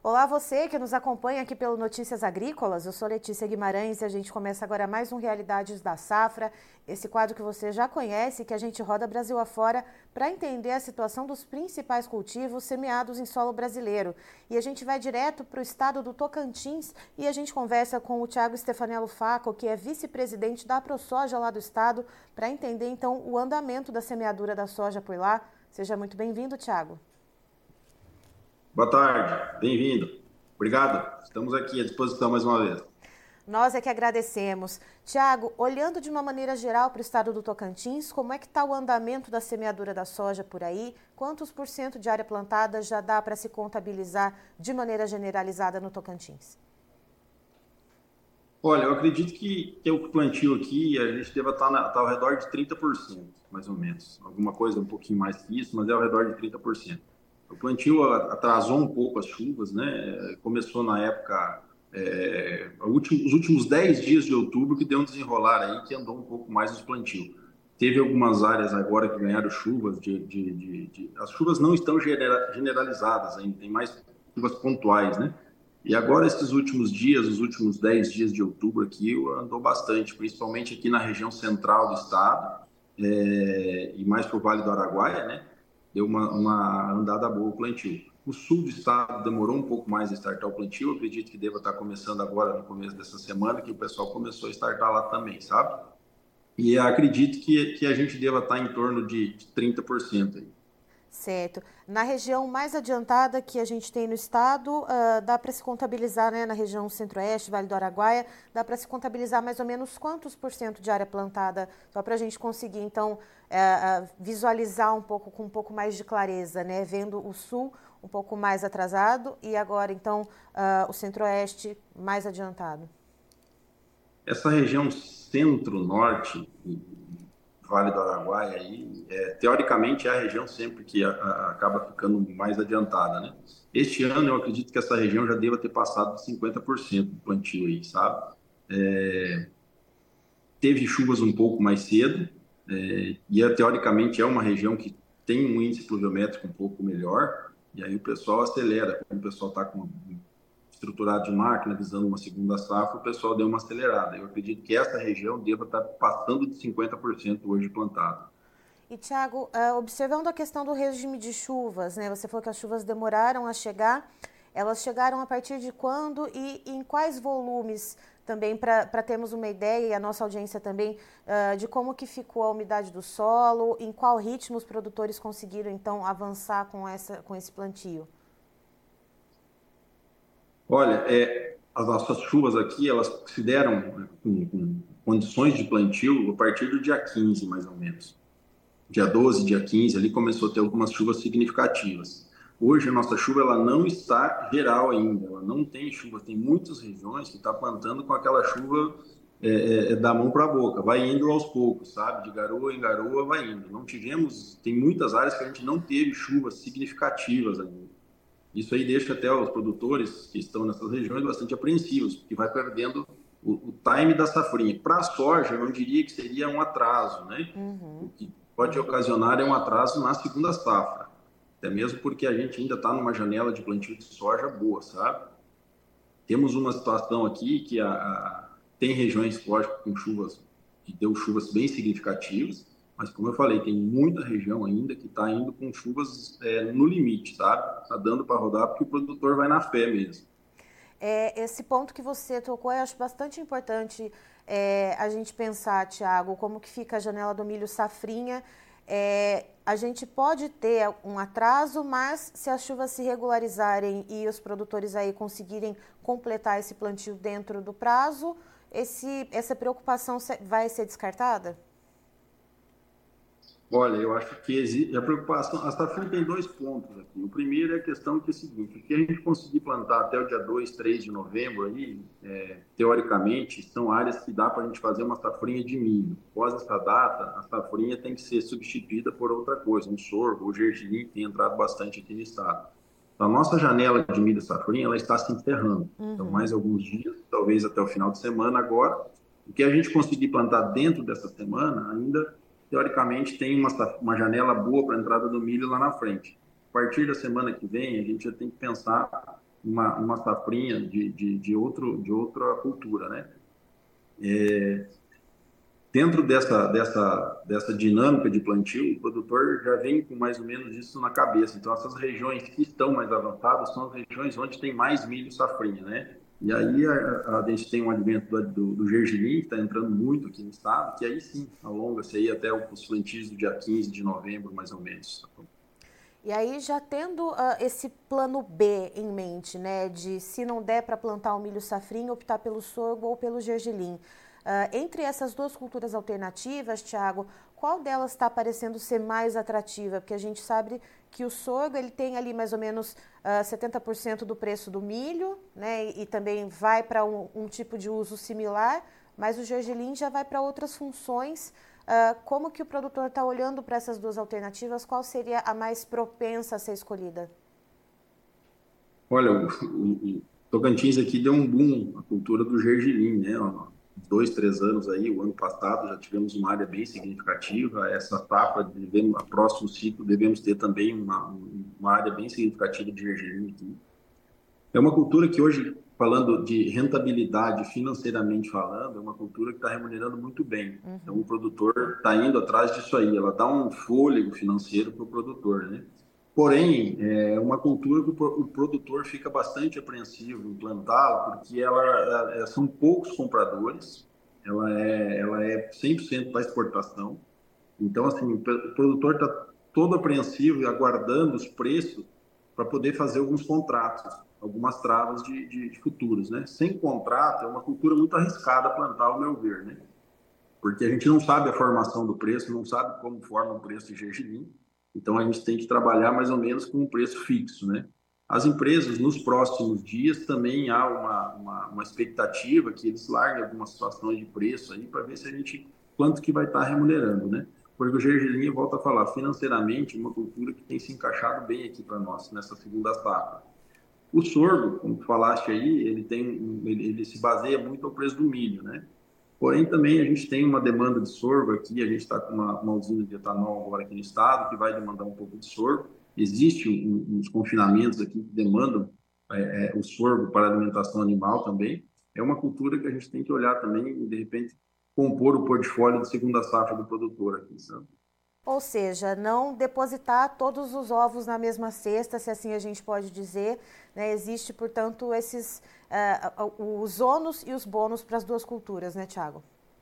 Olá, você que nos acompanha aqui pelo Notícias Agrícolas. Eu sou Letícia Guimarães e a gente começa agora mais um Realidades da Safra, esse quadro que você já conhece, que a gente roda Brasil afora para entender a situação dos principais cultivos semeados em solo brasileiro. E a gente vai direto para o estado do Tocantins e a gente conversa com o Thiago Stefanello Facco, que é vice-presidente da ProSoja lá do estado, para entender então o andamento da semeadura da soja por lá. Seja muito bem-vindo, Thiago. Boa tarde, bem-vindo. Obrigado, estamos aqui à disposição mais uma vez. Nós é que agradecemos. Tiago, olhando de uma maneira geral para o estado do Tocantins, como é que está o andamento da semeadura da soja por aí? Quantos por cento de área plantada já dá para se contabilizar de maneira generalizada no Tocantins? Olha, eu acredito que o plantio aqui, a gente deva estar ao redor de 30%, mais ou menos. Alguma coisa um pouquinho mais que isso, mas é ao redor de 30%. O plantio atrasou um pouco as chuvas, né? Começou na época, os últimos 10 dias de outubro, que deu um desenrolar aí, que andou um pouco mais nos plantios. Teve algumas áreas agora que ganharam chuvas, as chuvas não estão generalizadas ainda, tem mais chuvas pontuais, né? E agora, esses últimos dias, os últimos 10 dias de outubro aqui, andou bastante, principalmente aqui na região central do estado, e mais para o Vale do Araguaia, né? Deu uma andada boa o plantio. O sul do estado demorou um pouco mais a startar o plantio, eu acredito que deva estar começando agora, no começo dessa semana, que o pessoal começou a startar lá também, sabe? E acredito que a gente deva estar em torno de 30% aí. Certo. Na região mais adiantada que a gente tem no estado, dá para se contabilizar, né, na região centro-oeste, Vale do Araguaia, dá para se contabilizar mais ou menos quantos por cento de área plantada, só para a gente conseguir, então, visualizar um pouco, com um pouco mais de clareza, né, vendo o sul um pouco mais atrasado e agora, então, o centro-oeste mais adiantado. Essa região centro-norte, Vale do Araguaia, aí, teoricamente é a região sempre que acaba ficando mais adiantada, né? Este ano eu acredito que essa região já deva ter passado de 50% do plantio aí, sabe? Teve chuvas um pouco mais cedo, teoricamente é uma região que tem um índice pluviométrico um pouco melhor, e aí o pessoal acelera, quando o pessoal está com estruturado de máquina, visando uma segunda safra, o pessoal deu uma acelerada. Eu acredito que essa região deva estar passando de 50% hoje plantado. E, Tiago, observando a questão do regime de chuvas, né? Você falou que as chuvas demoraram a chegar. Elas chegaram a partir de quando e em quais volumes também, para termos uma ideia, e a nossa audiência também, de como que ficou a umidade do solo, em qual ritmo os produtores conseguiram, então, avançar com esse plantio? Olha, as nossas chuvas aqui, elas se deram com condições de plantio a partir do dia 15, mais ou menos. Dia 12, dia 15, ali começou a ter algumas chuvas significativas. Hoje a nossa chuva ela não está geral ainda, ela não tem chuva. Tem muitas regiões que estão plantando com aquela chuva da mão para a boca, vai indo aos poucos, sabe? De garoa em garoa vai indo. Não tivemos, tem muitas áreas que a gente não teve chuvas significativas ainda. Isso aí deixa até os produtores que estão nessas regiões bastante apreensivos, porque vai perdendo o time da safrinha. Para a soja, eu não diria que seria um atraso, né? O Uhum. que pode ocasionar é um atraso na segunda safra, até mesmo porque a gente ainda está numa janela de plantio de soja boa, sabe? Temos uma situação aqui que tem regiões, lógico, com chuvas, que deu chuvas bem significativas, mas como eu falei, tem muita região ainda que está indo com chuvas no limite, sabe? Está dando para rodar porque o produtor vai na fé mesmo. Esse ponto que você tocou, eu acho bastante importante a gente pensar, Tiago, como que fica a janela do milho safrinha. A gente pode ter um atraso, mas se as chuvas se regularizarem e os produtores aí conseguirem completar esse plantio dentro do prazo, essa preocupação vai ser descartada? Olha, eu acho que existe a preocupação. A safrinha tem dois pontos aqui. O primeiro é a questão que é o seguinte: o que a gente conseguir plantar até o dia 2, 3 de novembro, aí, teoricamente, são áreas que dá para a gente fazer uma safrinha de milho. Após essa data, a safrinha tem que ser substituída por outra coisa, um sorgo, o gergelim, que tem entrado bastante aqui no estado. Então, a nossa janela de milho safrinha ela está se encerrando. Então, Uhum. mais alguns dias, talvez até o final de semana agora. O que a gente conseguir plantar dentro dessa semana ainda teoricamente, tem uma janela boa para a entrada do milho lá na frente. A partir da semana que vem, a gente já tem que pensar uma safrinha de outra cultura, né? Dentro dessa dinâmica de plantio, o produtor já vem com mais ou menos isso na cabeça. Então, essas regiões que estão mais avançadas são as regiões onde tem mais milho safrinha, né? E aí a gente tem um advento do gergelim, que está entrando muito aqui no estado, que aí sim, alonga-se aí até os plantios do dia 15 de novembro, mais ou menos. E aí, já tendo esse plano B em mente, né, de se não der para plantar o milho safrinha, optar pelo sorgo ou pelo gergelim. Entre essas duas culturas alternativas, Thiago, qual delas está parecendo ser mais atrativa? Porque a gente sabe que o sorgo ele tem ali mais ou menos 70% do preço do milho, né, e também vai para um tipo de uso similar, mas o gergelim já vai para outras funções. Como que o produtor está olhando para essas duas alternativas? Qual seria a mais propensa a ser escolhida? Olha, o Tocantins aqui deu um boom, a cultura do gergelim, né? Há 2, 3 anos aí, o ano passado já tivemos uma área bem significativa. Essa safra, a próximo ciclo, devemos ter também uma área bem significativa de gergelim aqui. É uma cultura que hoje, falando de rentabilidade financeiramente falando, é uma cultura que está remunerando muito bem. Então, o produtor está indo atrás disso aí, ela dá um fôlego financeiro para o produtor, né? Porém, é uma cultura que o produtor fica bastante apreensivo em plantá-la, porque são poucos compradores, ela é 100% para exportação. Então, assim, o produtor está todo apreensivo e aguardando os preços para poder fazer alguns contratos, algumas travas de futuros, né? Sem contrato, é uma cultura muito arriscada plantar, ao meu ver, né? Porque a gente não sabe a formação do preço, não sabe como forma o preço de gergelim, então a gente tem que trabalhar mais ou menos com um preço fixo, né? As empresas, nos próximos dias, também há uma expectativa que eles larguem algumas situações de preço aí para ver se a gente, quanto que vai estar remunerando, né? Porque o gergelim, eu volto a falar, financeiramente, uma cultura que tem se encaixado bem aqui para nós, nessa segunda safra. O sorgo, como tu falaste aí, ele se baseia muito ao preço do milho, né? Porém, também a gente tem uma demanda de sorgo aqui, a gente está com uma usina de etanol agora aqui no estado, que vai demandar um pouco de sorgo. Existem uns confinamentos aqui que demandam o sorgo para alimentação animal também. É uma cultura que a gente tem que olhar também e, de repente, compor o portfólio de segunda safra do produtor aqui, sabe? Ou seja, não depositar todos os ovos na mesma cesta, se assim a gente pode dizer. Né? Existe, portanto, os ônus e os bônus para as duas culturas, né, Thiago?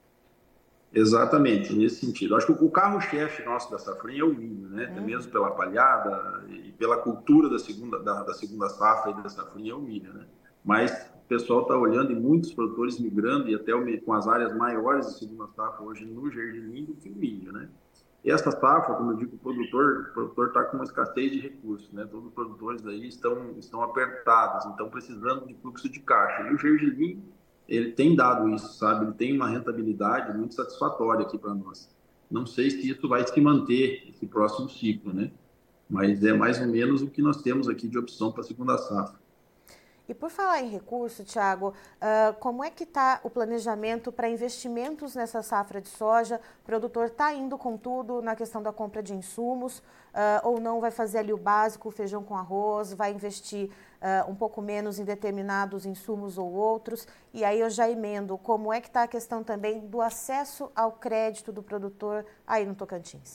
Exatamente, nesse sentido. Acho que o carro-chefe nosso da safrinha é o milho, né? Até mesmo pela palhada e pela cultura da segunda safra e da safrinha é o milho, né? Mas o pessoal está olhando e muitos produtores migrando e até com as áreas maiores de segunda safra hoje no gergelim do que o milho, né? E essa safra, como eu digo, o produtor está com uma escassez de recursos, né? Todos os produtores aí estão apertados, estão precisando de fluxo de caixa. E o gergelim, ele tem dado isso, sabe? Ele tem uma rentabilidade muito satisfatória aqui para nós. Não sei se isso vai se manter esse próximo ciclo, né? Mas é mais ou menos o que nós temos aqui de opção para a segunda safra. E por falar em recurso, Thiago, como é que está o planejamento para investimentos nessa safra de soja? O produtor está indo com tudo na questão da compra de insumos, ou não vai fazer ali o básico, feijão com arroz, vai investir um pouco menos em determinados insumos ou outros? E aí eu já emendo, como é que está a questão também do acesso ao crédito do produtor aí no Tocantins?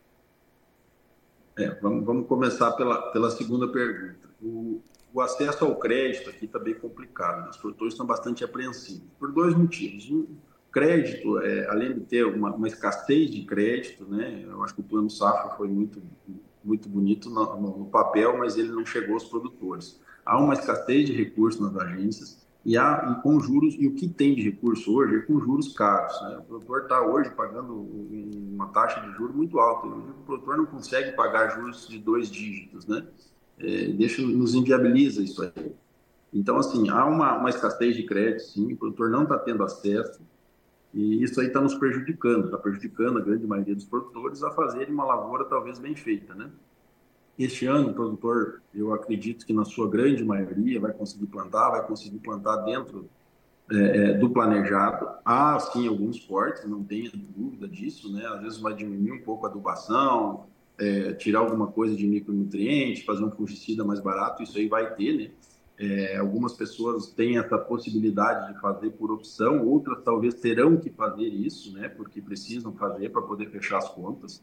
Vamos começar pela segunda pergunta. O acesso ao crédito aqui está bem complicado, né? Os produtores estão bastante apreensivos, por dois motivos. O crédito, além de ter uma escassez de crédito, né? Eu acho que o Plano Safra foi muito bonito no papel, mas ele não chegou aos produtores. Há uma escassez de recursos nas agências e com juros, e o que tem de recurso hoje é com juros caros, né? O produtor está hoje pagando uma taxa de juros muito alta. O produtor não consegue pagar juros de 2 dígitos, né? Nos inviabiliza isso aí. Então, assim, há uma escassez de crédito, sim, o produtor não está tendo acesso, e isso aí está nos prejudicando, está prejudicando a grande maioria dos produtores a fazerem uma lavoura talvez bem feita, né? Este ano, o produtor, eu acredito que na sua grande maioria vai conseguir plantar dentro do planejado. Há, sim, alguns cortes, não tenha dúvida disso, né? Às vezes vai diminuir um pouco a adubação, tirar alguma coisa de micronutrientes, fazer um fungicida mais barato, isso aí vai ter, né? Algumas pessoas têm essa possibilidade de fazer por opção, outras talvez terão que fazer isso, né, porque precisam fazer para poder fechar as contas.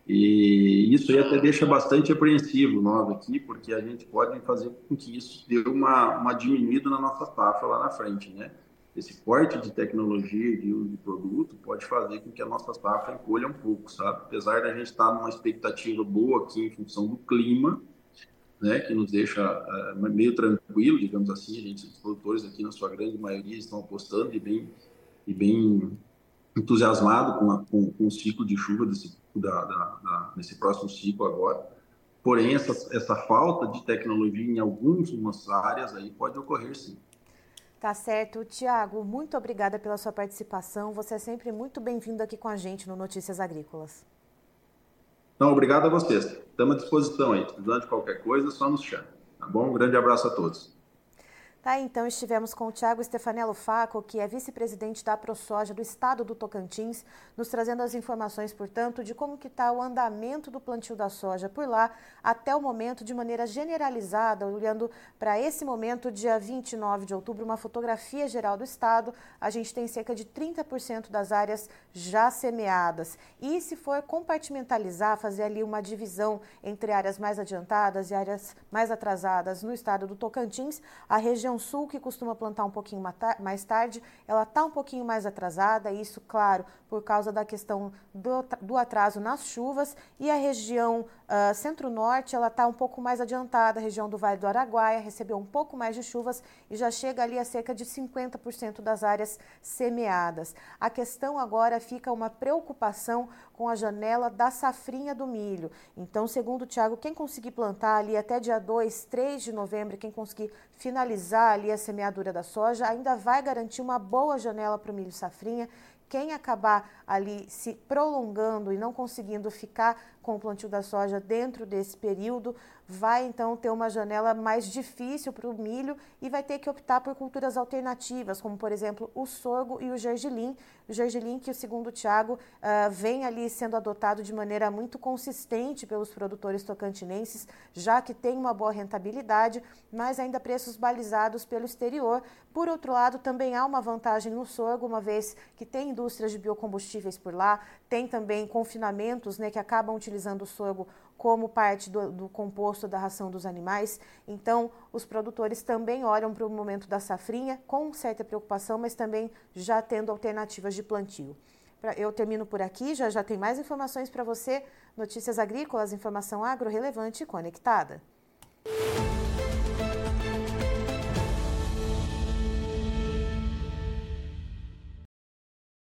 E isso aí até deixa bastante apreensivo nós aqui, porque a gente pode fazer com que isso dê uma diminuída na nossa safra lá na frente, né? Esse corte de tecnologia e de uso de produto pode fazer com que a nossa safra encolha um pouco, sabe? Apesar da gente estar numa expectativa boa aqui em função do clima, né, que nos deixa meio tranquilo, digamos assim. A gente, os produtores aqui, na sua grande maioria, estão apostando e bem entusiasmado com o ciclo de chuva nesse próximo ciclo agora. Porém, essa falta de tecnologia em algumas áreas aí pode ocorrer, sim. Tá certo. Tiago, muito obrigada pela sua participação. Você é sempre muito bem-vindo aqui com a gente no Notícias Agrícolas. Então, obrigado a vocês. Estamos à disposição aí. Precisando de qualquer coisa, só nos chama. Tá bom? Um grande abraço a todos. Tá, então estivemos com o Tiago Stefanello Facco, que é vice-presidente da ProSoja do estado do Tocantins, nos trazendo as informações, portanto, de como que está o andamento do plantio da soja por lá até o momento, de maneira generalizada, olhando para esse momento, dia 29 de outubro, uma fotografia geral do estado. A gente tem cerca de 30% das áreas já semeadas. E se for compartimentalizar, fazer ali uma divisão entre áreas mais adiantadas e áreas mais atrasadas no estado do Tocantins, a região sul, que costuma plantar um pouquinho mais tarde, ela está um pouquinho mais atrasada, isso, claro, por causa da questão do atraso nas chuvas, e a região centro-norte, ela está um pouco mais adiantada, a região do Vale do Araguaia recebeu um pouco mais de chuvas e já chega ali a cerca de 50% das áreas semeadas. A questão agora fica uma preocupação com a janela da safrinha do milho. Então, segundo o Tiago, quem conseguir plantar ali até dia 2, 3 de novembro, quem conseguir finalizar ali a semeadura da soja, ainda vai garantir uma boa janela para o milho safrinha. Quem acabar ali se prolongando e não conseguindo ficar com o plantio da soja dentro desse período, vai então ter uma janela mais difícil para o milho e vai ter que optar por culturas alternativas, como por exemplo o sorgo e o gergelim. O gergelim que, segundo o Tiago, vem ali sendo adotado de maneira muito consistente pelos produtores tocantinenses, já que tem uma boa rentabilidade, mas ainda preços balizados pelo exterior. Por outro lado, também há uma vantagem no sorgo, uma vez que tem indústrias de biocombustíveis por lá, tem também confinamentos, né, que acabam utilizando o sorgo como parte do composto da ração dos animais. Então, os produtores também olham para o momento da safrinha com certa preocupação, mas também já tendo alternativas de plantio. Eu termino por aqui, já tem mais informações para você. Notícias Agrícolas, informação agro relevante e conectada.